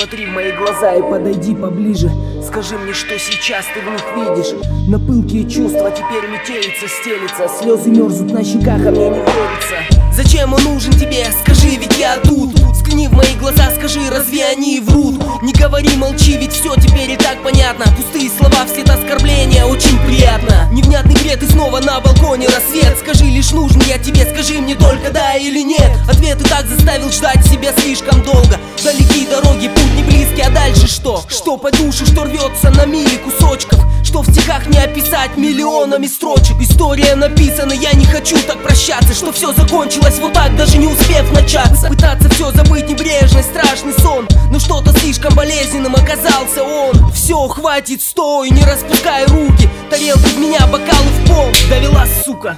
Посмотри в мои глаза и подойди поближе. Скажи мне, что сейчас ты в них видишь. На пылкие чувства теперь метелица стелится. Слезы мерзнут на щеках, а мне не верится. Зачем он нужен тебе? Скажи, ведь я тут. Взгляни в мои глаза, скажи, разве они врут? Не говори, молчи, ведь все теперь и так понятно. Пустые слова, все это оскорбления, очень приятно. Невнятный бред и снова на балконе рассвет. Скажи, лишь нужен я тебе, скажи мне только да или нет. Ответ и так заставил ждать себя слишком долго. Далекие дороги, путь не близкий, а дальше что? Что по душе, что рвется на мили кусочков, что в стихах не описать миллионами строчек. История написана, я не хочу так прощаться, что все закончилось вот так, даже не успев начаться. Пытаться все забыть, небрежный, страшный сон, но что-то слишком болезненным оказался он. Все, хватит, стой, не распускай руки. Тарелки в меня, бокалы в пол. Довела, сука,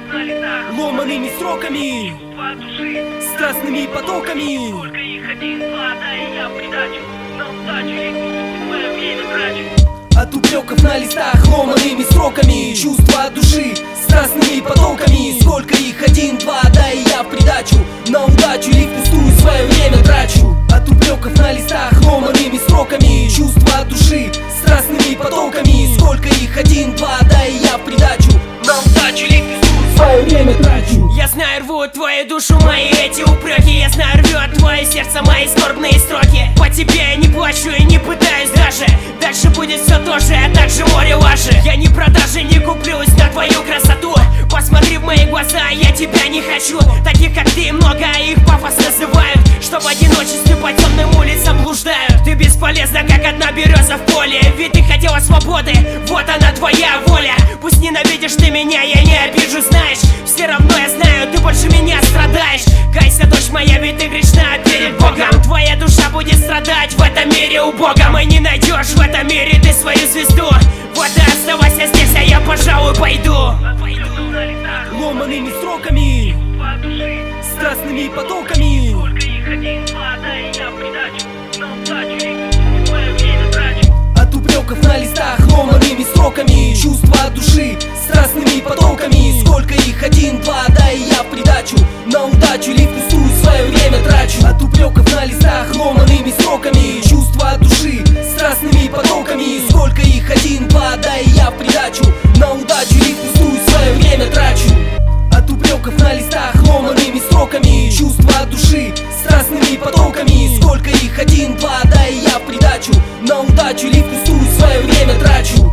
ломаными строками, страстными потоками. Сколько их, один, два, да и я в придачу. На удачу и твое время трачу. От упреков на листах ломаными строками, чувства от души страстными потоками. Сколько их, один, два, да и я в придачу. На удачу или впустую свое время трачу. От упреков на листах ломаными строками, чувства от души страстными потоками. Сколько их, один, два, да и я в придачу. На удачу или впустую свое время трачу. Я знаю, рвут твою душу мои эти упреки. Я знаю, рвет твое сердце мои скорбные строки. По тебе я не плачу и не пытаюсь даже. Дальше будет все то же, а также море лажи. Я не продажи, не куплюсь на твою красоту. Посмотри в мои глаза, я тебя не хочу. Таких как ты много, а их пафос называют, что в одиночестве по темным улицам блуждают. Ты бесполезна, как одна береза в поле. Ведь ты хотела свободы, вот она твоя воля. Пусть ненавидишь ты меня, я не обижу, знаешь. Все равно я знаю, ты больше меня страдаешь. Кайся, дочь моя, ведь ты грешна перед Богом. Твоя душа будет страдать в этом мире убогом. И не найдешь в этом мире ты свою звезду. Вот и оставайся здесь, а я, пожалуй, пойду. Ломаными строками, страстными потоками. Сколько их, один, два, да и я в придачу. На удачу и твое время трачу. От упреков на листах ломаными строками, чувства от души страстными потоками. Сколько их, один, два, да и я в придачу. На удачу или впустую свое время трачу. От упреков на листах ломаными строками, чувства от души страстными потоками. Сколько их, один, два, да и я в придачу. На удачу или впустую свое время трачу. От упреков на листах ломаными строками, чувства от души страстными потоками. Сколько их, один, два, да и я в придачу. На удачу или впустую свое время трачу.